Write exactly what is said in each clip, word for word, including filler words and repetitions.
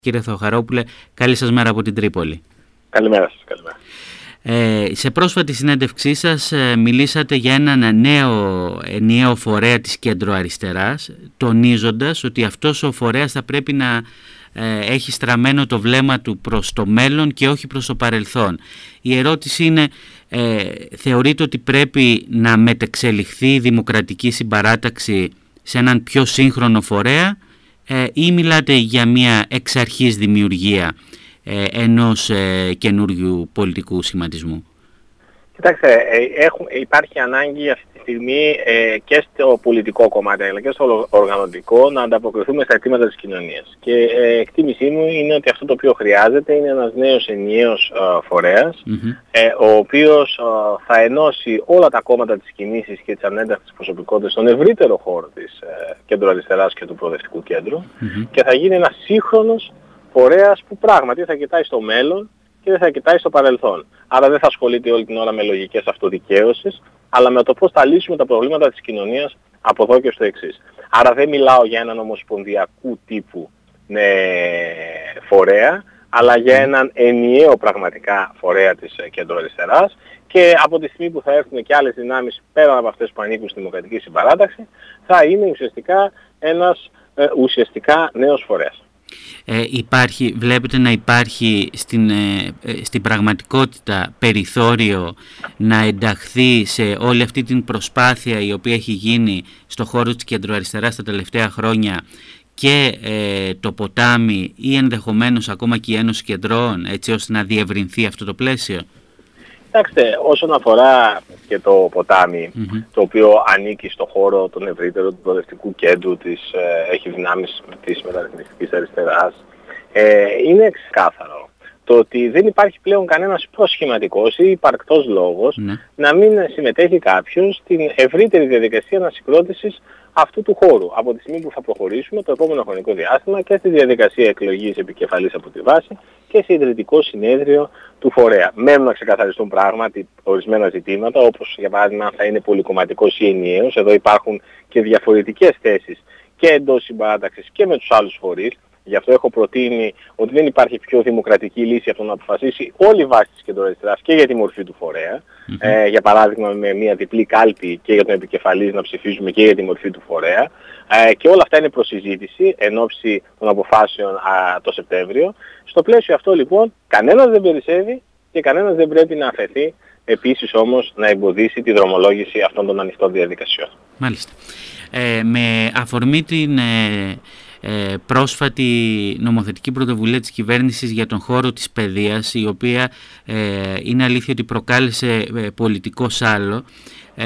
Κύριε Θεοχαρόπουλε, καλή σας μέρα από την Τρίπολη. Καλημέρα σας. Καλημέρα. Ε, σε πρόσφατη συνέντευξή σας ε, μιλήσατε για έναν νέο ενιαίο φορέα της κέντρο-αριστεράς, τονίζοντας ότι αυτός ο φορέας θα πρέπει να ε, έχει στραμμένο το βλέμμα του προς το μέλλον και όχι προς το παρελθόν. Η ερώτηση είναι, ε, θεωρείτε ότι πρέπει να μετεξελιχθεί η δημοκρατική συμπαράταξη σε έναν πιο σύγχρονο φορέα ε, ή μιλάτε για μια εξ αρχής δημιουργία ε, ενός ε, καινούριου πολιτικού σχηματισμού? Κοιτάξτε, ε, έχουν, υπάρχει ανάγκη αυτή τη στιγμή ε, και στο πολιτικό κομμάτι αλλά και στο οργανωτικό να ανταποκριθούμε στα αιτήματα της κοινωνίας. Και ε, εκτίμησή μου είναι ότι αυτό το οποίο χρειάζεται είναι ένας νέος ενιαίος ε, φορέας, mm-hmm. ε, ο οποίος ε, θα ενώσει όλα τα κόμματα της κινήσης και της ανένταχτης προσωπικότητας στον ευρύτερο χώρο της ε, κέντρο-αριστεράς και του προοδευτικού κέντρου mm-hmm. και θα γίνει ένας σύγχρονος φορέας που πράγματι θα κοιτάει στο μέλλον και δεν θα κοιτάει στο παρελθόν. Άρα δεν θα ασχολείται όλη την ώρα με λογικές αυτοδικαίωσης, αλλά με το πώς θα λύσουμε τα προβλήματα της κοινωνίας από εδώ και στο εξής. Άρα δεν μιλάω για έναν ομοσπονδιακού τύπου ναι, φορέα, αλλά για έναν ενιαίο πραγματικά φορέα της κέντρο-αριστεράς και από τη στιγμή που θα έρθουν και άλλες δυνάμεις πέρα από αυτές που ανήκουν στη δημοκρατική συμπαράταξη, θα είναι ουσιαστικά ένας ε, ουσιαστικά νέος φορέας. Ε, υπάρχει, βλέπετε να υπάρχει στην, ε, στην πραγματικότητα περιθώριο να ενταχθεί σε όλη αυτή την προσπάθεια η οποία έχει γίνει στο χώρο της κεντροαριστεράς τα τελευταία χρόνια και ε, το ποτάμι ή ενδεχομένως ακόμα και η Ένωση Κεντρών, έτσι ώστε να διευρυνθεί αυτό το πλαίσιο? Κοιτάξτε, όσον αφορά και το ποτάμι, mm-hmm. το οποίο ανήκει στο χώρο τον ευρύτερο του προοδευτικού κέντρου, της, ε, έχει δυνάμεις της μεταρρυθμιστικής αριστεράς, ε, είναι ξεκάθαρο το ότι δεν υπάρχει πλέον κανένας προσχηματικός ή υπαρκτός λόγος mm-hmm. να μην συμμετέχει κάποιος στην ευρύτερη διαδικασία ανασυγκρότησης αυτού του χώρου. Από τη στιγμή που θα προχωρήσουμε το επόμενο χρονικό διάστημα και στη διαδικασία εκλογής επικεφαλής από τη βάση και σε ιδρυτικό συνέδριο του φορέα. Μένουν να ξεκαθαριστούν πράγματι ορισμένα ζητήματα, όπως για παράδειγμα αν θα είναι πολυκομματικός ή ενιαίος. Εδώ υπάρχουν και διαφορετικές θέσεις και εντός συμπαράταξης και με τους άλλους φορείς. Γι' αυτό έχω προτείνει ότι δεν υπάρχει πιο δημοκρατική λύση από το να αποφασίσει όλη η βάση της κεντροαριστεράς και για τη μορφή του φορέα. Mm-hmm. Ε, για παράδειγμα με μια διπλή κάλπη και για τον επικεφαλής να ψηφίζουμε και για τη μορφή του φορέα. Ε, και όλα αυτά είναι προς συζήτηση εν ώψη των αποφάσεων α, το Σεπτέμβριο. Στο πλαίσιο αυτό λοιπόν κανένας δεν περισσεύει και κανένας δεν πρέπει να αφαιθεί επίσης όμως να εμποδίσει τη δρομολόγηση αυτών των ανοιχτών διαδικασιών. Μάλιστα. Ε, με αφορμή την... Ε... Ε, πρόσφατη νομοθετική πρωτοβουλία της κυβέρνησης για τον χώρο της παιδείας, η οποία ε, είναι αλήθεια ότι προκάλεσε ε, πολιτικό σάλο ε,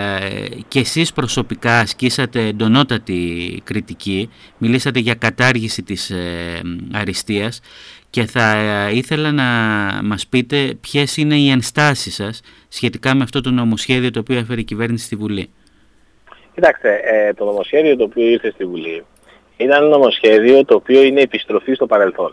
και εσείς προσωπικά ασκήσατε εντονότατη κριτική, μιλήσατε για κατάργηση της ε, αριστείας και θα ε, ήθελα να μας πείτε ποιες είναι οι ενστάσεις σας σχετικά με αυτό το νομοσχέδιο το οποίο έφερε η κυβέρνηση στη Βουλή. Κοιτάξτε, ε, το νομοσχέδιο το οποίο ήρθε στη Βουλή ήταν ένα νομοσχέδιο το οποίο είναι επιστροφή στο παρελθόν.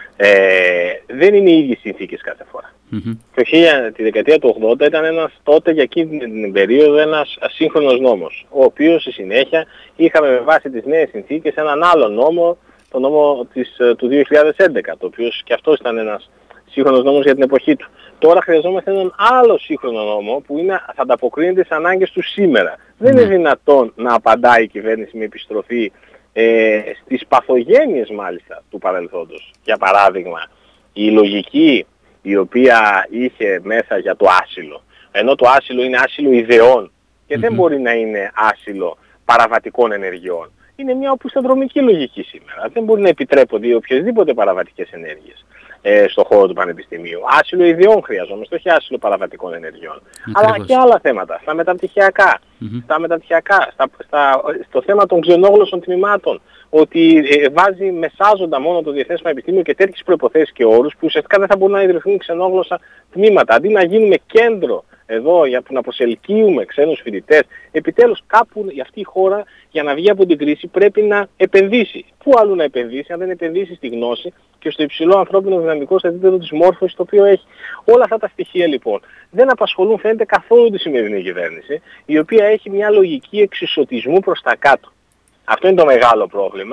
Ε, δεν είναι οι ίδιες συνθήκες κάθε φορά. Mm-hmm. Το, τη δεκαετία του ογδόντα ήταν ένας, τότε για εκείνη την περίοδο ένας ασύγχρονος νόμος, ο οποίος στη συνέχεια είχαμε με βάση τις νέες συνθήκες έναν άλλο νόμο, το νόμο της, του δύο χιλιάδες έντεκα, το οποίο και αυτός ήταν ένας σύγχρονος νόμος για την εποχή του. Τώρα χρειαζόμαστε έναν άλλο σύγχρονο νόμο που είναι, θα ανταποκρίνεται στις ανάγκες του σήμερα. Mm-hmm. Δεν είναι δυνατόν να απαντάει η κυβέρνηση με επιστροφή Ε, στις παθογένειες μάλιστα του παρελθόντος. Για παράδειγμα, η λογική η οποία είχε μέσα για το άσυλο, ενώ το άσυλο είναι άσυλο ιδεών και mm-hmm. δεν μπορεί να είναι άσυλο παραβατικών ενεργειών. Είναι μια οπισθοδρομική λογική σήμερα. Δεν μπορεί να επιτρέπονται οποιασδήποτε παραβατικές ενέργειες ε, στον χώρο του πανεπιστημίου. Άσυλο ιδεών χρειαζόμαστε, όχι άσυλο παραβατικών ενεργειών. Ακριβώς. Αλλά και άλλα θέματα, στα μεταπτυχιακά, mm-hmm. στα μεταπτυχιακά στα, στα, στο θέμα των ξενόγλωσσων τμήματων, ότι ε, βάζει μεσάζοντα μόνο το Διεθνές Πανεπιστήμιο και τέτοιες προϋποθέσεις και όρους που ουσιαστικά δεν θα μπορούν να ιδρυθούν ξενόγλωσσα τμήματα. Αντί να γίνουμε κέντρο εδώ για που να προσελκύουμε ξένους φοιτητές, επιτέλους κάπου για αυτή η χώρα για να βγει από την κρίση πρέπει να επενδύσει. Πού αλλού να επενδύσει αν δεν επενδύσει στη γνώση και στο υψηλό ανθρώπινο δυναμικό στο επίπεδο της μόρφωσης το οποίο έχει. Όλα αυτά τα στοιχεία λοιπόν δεν απασχολούν φαίνεται καθόλου τη σημερινή κυβέρνηση, η οποία έχει μια λογική εξισωτισμού προς τα κάτω. Αυτό είναι το μεγάλο πρόβλημα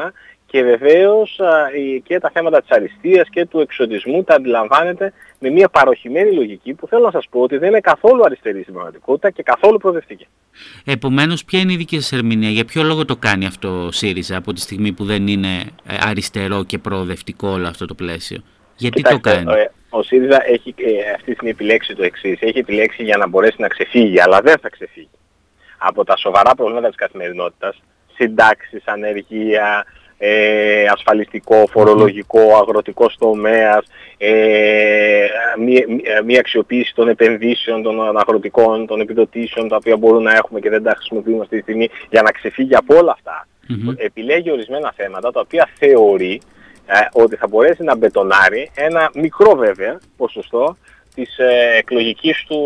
και βεβαίως α, και τα θέματα της αριστείας και του εξωτισμού τα αντιλαμβάνεται με μια παροχημένη λογική που θέλω να σας πω ότι δεν είναι καθόλου αριστερή στην πραγματικότητα και καθόλου προοδευτική. Επομένως, ποια είναι η δική σας ερμηνεία, για ποιο λόγο το κάνει αυτό ο ΣΥΡΙΖΑ από τη στιγμή που δεν είναι αριστερό και προοδευτικό όλο αυτό το πλαίσιο? Γιατί Κοιτάξτε, το κάνει? Ο, ο ΣΥΡΙΖΑ έχει ε, αυτή την επιλέξει το εξής. Έχει επιλέξει για να μπορέσει να ξεφύγει, αλλά δεν θα ξεφύγει από τα σοβαρά προβλήματα της καθημερινότητας, συντάξεις, ανεργία, ε, ασφαλιστικό, φορολογικό, αγροτικός τομέας, ε, μία, μία αξιοποίηση των επενδύσεων, των αγροτικών, των επιδοτήσεων, τα οποία μπορούν να έχουμε και δεν τα χρησιμοποιούμε αυτή τη στιγμή, για να ξεφύγει από όλα αυτά. Mm-hmm. Επιλέγει ορισμένα θέματα τα οποία θεωρεί ε, ότι θα μπορέσει να μπετονάρει ένα μικρό βέβαια ποσοστό της ε, εκλογικής του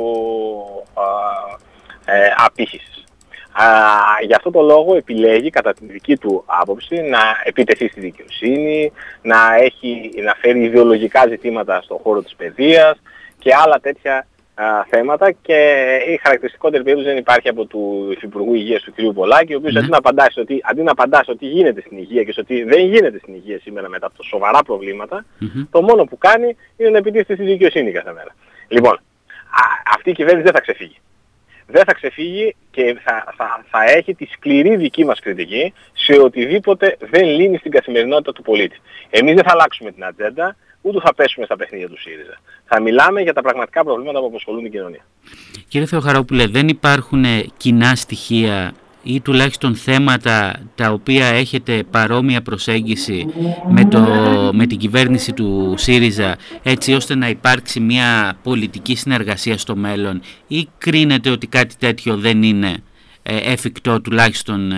ε, ε, απήχησης. Α, γι' αυτό το λόγο επιλέγει κατά την δική του άποψη να επιτεθεί στη δικαιοσύνη, να, έχει, να φέρει ιδεολογικά ζητήματα στον χώρο της παιδείας και άλλα τέτοια α, θέματα, και η χαρακτηριστικότερη περίπτωση δεν υπάρχει από του Υφυπουργού Υγείας του κ. Πολάκη, ο οποίος mm. αντί, να απαντάει ότι, αντί να απαντά στο τι γίνεται στην υγεία και στο τι δεν γίνεται στην υγεία σήμερα μετά από σοβαρά προβλήματα, mm-hmm. το μόνο που κάνει είναι να επιτίθεται στη δικαιοσύνη κάθε μέρα. Λοιπόν, α, αυτή η κυβέρνηση δεν θα ξεφύγει. Δεν θα ξεφύγει και θα, θα, θα έχει τη σκληρή δική μας κριτική σε οτιδήποτε δεν λύνει στην καθημερινότητα του πολίτη. Εμείς δεν θα αλλάξουμε την ατζέντα, ούτε θα πέσουμε στα παιχνίδια του ΣΥΡΙΖΑ. Θα μιλάμε για τα πραγματικά προβλήματα που απασχολούν την κοινωνία. Κύριε Θεοχαρόπουλε, δεν υπάρχουν κοινά στοιχεία ή τουλάχιστον θέματα τα οποία έχετε παρόμοια προσέγγιση με, το, με την κυβέρνηση του ΣΥΡΙΖΑ, έτσι ώστε να υπάρξει μια πολιτική συνεργασία στο μέλλον, ή κρίνετε ότι κάτι τέτοιο δεν είναι ε, εφικτό τουλάχιστον ε,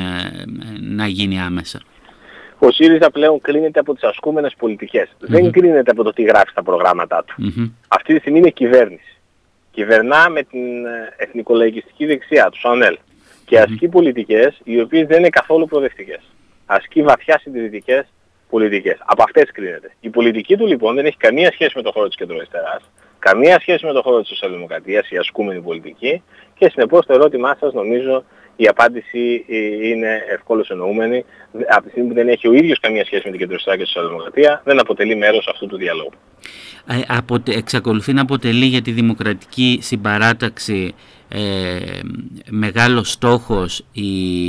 να γίνει άμεσα? Ο ΣΥΡΙΖΑ πλέον κρίνεται από τις ασκούμενες πολιτικές. Mm-hmm. Δεν κρίνεται από το τι γράφει στα προγράμματά του. Mm-hmm. Αυτή τη στιγμή είναι κυβέρνηση. Κυβερνά με την εθνικολαϊκιστική δεξιά, του ΣΑΝΕΛ. Και ασκεί πολιτικές οι οποίες δεν είναι καθόλου προοδευτικές. Ασκεί βαθιά συντηρητικές πολιτικές. Από αυτές κρίνεται. Η πολιτική του λοιπόν δεν έχει καμία σχέση με το χώρο της κεντροαριστεράς, καμία σχέση με το χώρο της σοσιαλδημοκρατίας, η ασκούμενη πολιτική, και συνεπώς το ερώτημά σας νομίζω η απάντηση είναι ευκόλως εννοούμενη. Από τη στιγμή που δεν έχει ο ίδιος καμία σχέση με την κεντροαριστερά και τη σοσιαλδημοκρατία, δεν αποτελεί μέρος αυτού του διαλόγου. Ε, αποτε, εξακολουθεί να αποτελεί για τη Δημοκρατική Συμπαράταξη Ε, μεγάλος στόχος η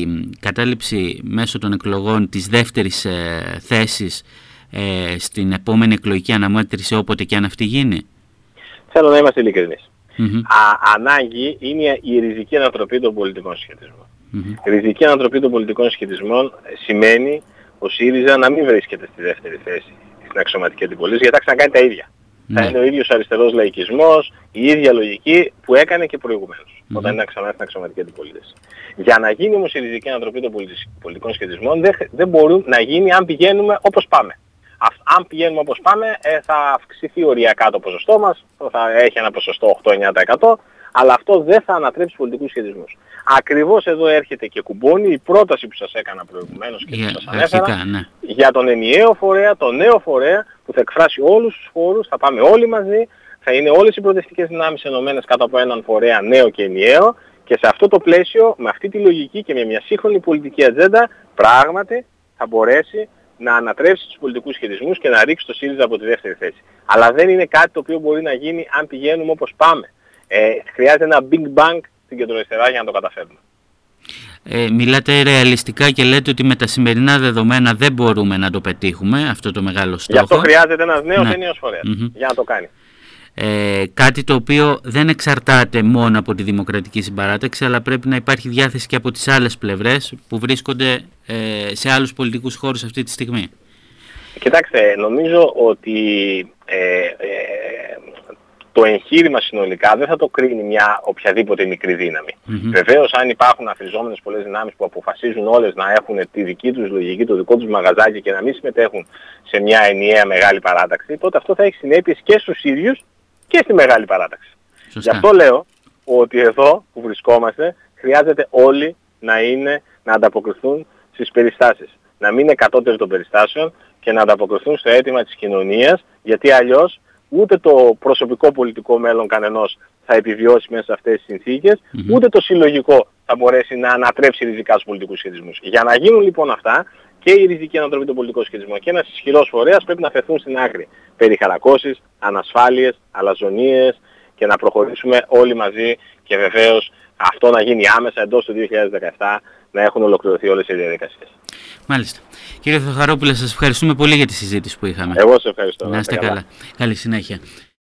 κατάληψη μέσω των εκλογών της δεύτερης ε, θέσης ε, στην επόμενη εκλογική αναμέτρηση, όποτε και αν αυτή γίνει? Θέλω να είμαστε ειλικρινείς. Mm-hmm. Ανάγκη είναι η ριζική ανατροπή των πολιτικών σχετισμών. Mm-hmm. Η ριζική ανατροπή των πολιτικών σχετισμών σημαίνει ο ΣΥΡΙΖΑ να μην βρίσκεται στη δεύτερη θέση στην αξιωματική αντιπολίτευση, γιατί θα ξανακάνει τα ίδια. Mm. Θα είναι ο ίδιος αριστερός λαϊκισμός, η ίδια λογική που έκανε και προηγουμένως, mm. όταν ήταν ξανά στην αξιωματική αντιπολίτευση. Για να γίνει όμως η ριζική ανατροπή των πολιτικών σχετισμών δεν, δεν μπορούν να γίνει αν πηγαίνουμε όπως πάμε. Α, αν πηγαίνουμε όπως πάμε ε, θα αυξηθεί οριακά το ποσοστό μας, θα έχει ένα ποσοστό οκτώ με εννιά τοις εκατό, αλλά αυτό δεν θα ανατρέψει πολιτικούς σχετισμούς. Ακριβώς εδώ έρχεται και κουμπώνει η πρόταση που σας έκανα προηγουμένως και yeah, που σας ανέφερα, αρχικά, ναι. για τον ενιαίο φορέα, τον νέο φορέα που θα εκφράσει όλους τους χώρους, θα πάμε όλοι μαζί, θα είναι όλες οι προοδευτικές δυνάμεις ενωμένες κάτω από έναν φορέα νέο και ενιαίο, και σε αυτό το πλαίσιο, με αυτή τη λογική και με μια σύγχρονη πολιτική ατζέντα, πράγματι θα μπορέσει να ανατρέψει τους πολιτικούς σχετισμούς και να ρίξει το ΣΥΡΙΖΑ από τη δεύτερη θέση. Αλλά δεν είναι κάτι το οποίο μπορεί να γίνει αν πηγαίνουμε όπως πάμε. Ε, χρειάζεται ένα big bang στην κεντροαριστερά για να το καταφέρουμε. Ε, μιλάτε ρεαλιστικά και λέτε ότι με τα σημερινά δεδομένα δεν μπορούμε να το πετύχουμε αυτό το μεγάλο στόχο. Γι' αυτό χρειάζεται ένας νέος ναι. ενιαίος φορέας mm-hmm. για να το κάνει. Ε, κάτι το οποίο δεν εξαρτάται μόνο από τη Δημοκρατική Συμπαράταξη, αλλά πρέπει να υπάρχει διάθεση και από τις άλλες πλευρές που βρίσκονται ε, σε άλλους πολιτικούς χώρους αυτή τη στιγμή. Κοιτάξτε, νομίζω ότι ε, ε, το εγχείρημα συνολικά δεν θα το κρίνει μια οποιαδήποτε μικρή δύναμη. Mm-hmm. Βεβαίως, αν υπάρχουν αφριζόμενες πολλές δυνάμεις που αποφασίζουν όλες να έχουν τη δική τους λογική, το δικό τους μαγαζάκι και να μην συμμετέχουν σε μια ενιαία μεγάλη παράταξη, τότε αυτό θα έχει συνέπειες και στους ίδιους και στη μεγάλη παράταξη. Σωστά. Γι' αυτό λέω ότι εδώ που βρισκόμαστε χρειάζεται όλοι να, είναι, να ανταποκριθούν στις περιστάσεις. Να μην είναι κατώτεροι των περιστάσεων και να ανταποκριθούν στο αίτημα της κοινωνίας, γιατί αλλιώς ούτε το προσωπικό πολιτικό μέλλον κανενός θα επιβιώσει μέσα σε αυτές τις συνθήκες, mm-hmm. ούτε το συλλογικό θα μπορέσει να ανατρέψει ριζικά τους πολιτικούς σχετισμούς. Για να γίνουν λοιπόν αυτά και η ριζική ανατροπή των πολιτικών σχετισμών και ένας ισχυρός φορέας πρέπει να φεθούν στην άκρη. Περιχαρακώσεις, ανασφάλειες, αλαζονίες και να προχωρήσουμε όλοι μαζί και βεβαίως αυτό να γίνει άμεσα εντός του δύο χιλιάδες δεκαεπτά, να έχουν ολοκληρωθεί όλες οι διαδικασίες. Μάλιστα. Κύριε Θεοχαρόπουλε, σας ευχαριστούμε πολύ για τη συζήτηση που είχαμε. Εγώ σας ευχαριστώ. Να είστε καλά. Καλή συνέχεια.